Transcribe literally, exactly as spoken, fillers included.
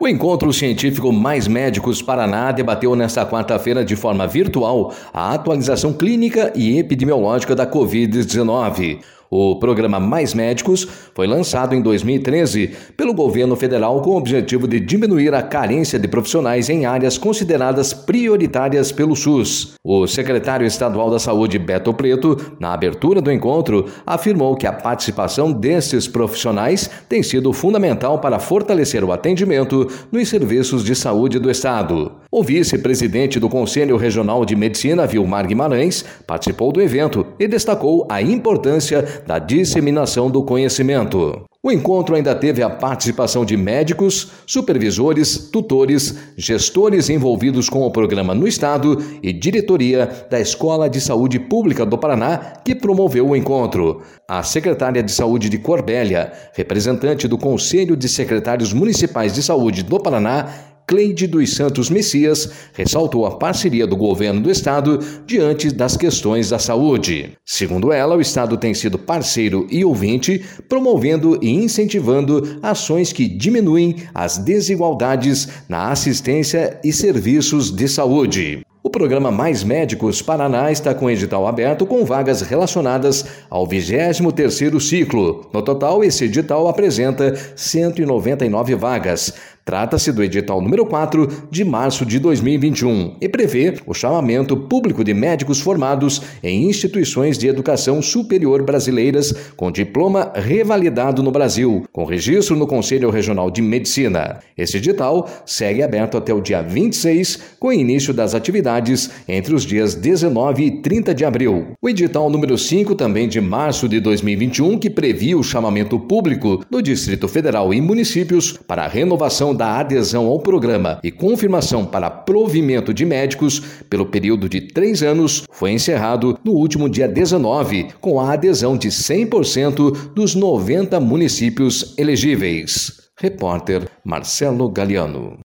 O Encontro Científico Mais Médicos Paraná debateu nesta quarta-feira de forma virtual a atualização clínica e epidemiológica da covid dezenove. O programa Mais Médicos foi lançado em dois mil e treze pelo governo federal com o objetivo de diminuir a carência de profissionais em áreas consideradas prioritárias pelo SUS. O secretário estadual da Saúde, Beto Preto, na abertura do encontro, afirmou que a participação desses profissionais tem sido fundamental para fortalecer o atendimento nos serviços de saúde do estado. O vice-presidente do Conselho Regional de Medicina, Vilmar Guimarães, participou do evento e destacou a importância da disseminação do conhecimento. O encontro ainda teve a participação de médicos, supervisores, tutores, gestores envolvidos com o programa no estado e diretoria da Escola de Saúde Pública do Paraná, que promoveu o encontro. A secretária de Saúde de Corbélia, representante do Conselho de Secretários Municipais de Saúde do Paraná, Cleide dos Santos Messias, ressaltou a parceria do governo do estado diante das questões da saúde. Segundo ela, o estado tem sido parceiro e ouvinte, promovendo e incentivando ações que diminuem as desigualdades na assistência e serviços de saúde. O programa Mais Médicos Paraná está com edital aberto com vagas relacionadas ao vigésimo terceiro ciclo. No total, esse edital apresenta cento e noventa e nove vagas. Trata-se do edital número quatro de março de dois mil e vinte e um e prevê o chamamento público de médicos formados em instituições de educação superior brasileiras com diploma revalidado no Brasil, com registro no Conselho Regional de Medicina. Esse edital segue aberto até o dia vinte e seis, com início das atividades entre os dias dezenove e trinta de abril. O edital número cinco, também de março de dois mil e vinte e um, que previa o chamamento público do Distrito Federal e municípios para a renovação da adesão ao programa e confirmação para provimento de médicos pelo período de três anos, foi encerrado no último dia dezenove, com a adesão de cem por cento dos noventa municípios elegíveis. Repórter Marcelo Galiano.